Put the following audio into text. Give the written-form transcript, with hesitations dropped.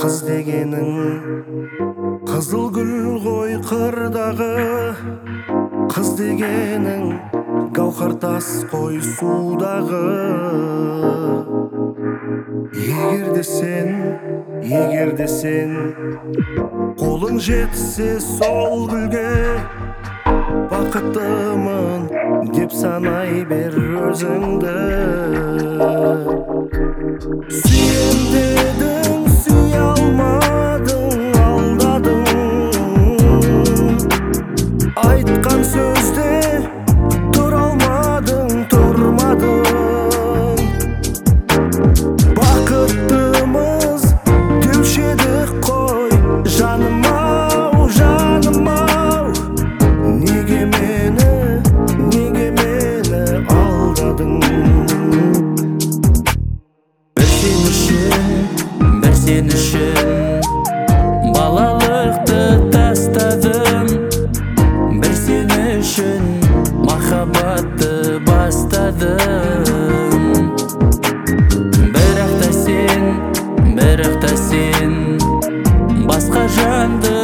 Қыз дегенің қызыл гүл ғой қырдағы, қыз дегенің гауһар тас қой судағы. Егер де сен қолың жетсе сол гүлге, бақыттымын деп санай бер өзіңді. Сүйем дедің, сүйе алмадың, алдадың. Айтқан сөзде тұра алмадың, тұрмадың. Бақыттымыз деуші едік қой, жаным-ау, жаным-ау. Неге мені алдадың? Бір сен үшін балалықты тастадым, бір сен үшін махаббатты бастадым. Бірақ та сен басқа жанды